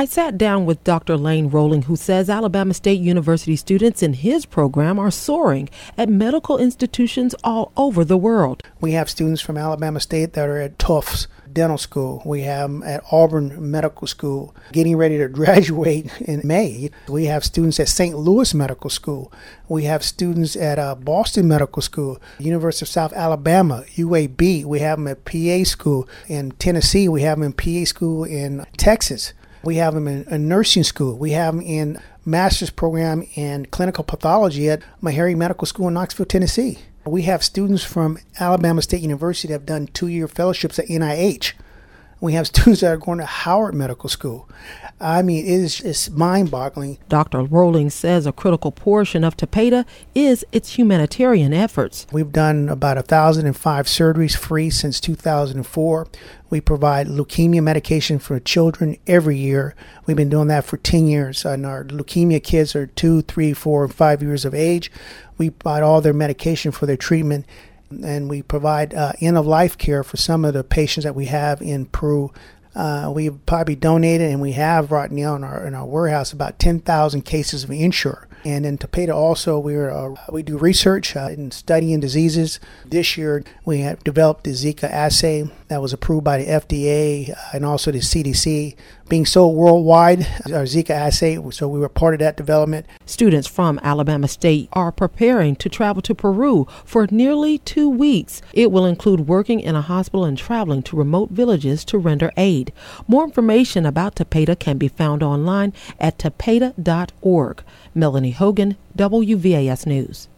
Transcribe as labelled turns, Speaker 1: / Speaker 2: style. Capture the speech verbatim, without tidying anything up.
Speaker 1: I sat down with Doctor Lane Rolling, who says Alabama State University students in his program are soaring at medical institutions all over the world.
Speaker 2: We have students from Alabama State that are at Tufts Dental School. We have them at Auburn Medical School, getting ready to graduate in May. We have students at Saint Louis Medical School. We have students at uh, Boston Medical School, University of South Alabama, U A B. We have them at P A school in Tennessee. We have them in P A school in Texas. We have them in a nursing school. We have them in master's program in clinical pathology at Meharry Medical School in Knoxville, Tennessee. We have students from Alabama State University that have done two-year fellowships at N I H. We have students that are going to Howard Medical School. I mean, it is it's mind-boggling.
Speaker 1: Doctor Rolling says a critical portion of TAPEDA is its humanitarian efforts.
Speaker 2: We've done about one thousand five surgeries free since two thousand four. We provide leukemia medication for children every year. We've been doing that for ten years, and our leukemia kids are two, three, four, and five years of age. We provide all their medication for their treatment, and we provide uh, end-of-life care for some of the patients that we have in Peru. Uh, we've probably donated, and we have right now in our in our warehouse about ten thousand cases of Ensure. And in TAPEDA also, we're uh, we do research uh, in studying diseases. This year, we have developed the Zika assay that was approved by the F D A uh, and also the C D C. Being sold worldwide, our Zika assay, so we were part of that development.
Speaker 1: Students from Alabama State are preparing to travel to Peru for nearly two weeks. It will include working in a hospital and traveling to remote villages to render aid. More information about TAPEDA can be found online at tapeda dot org. Melanie Hogan, W V A S News.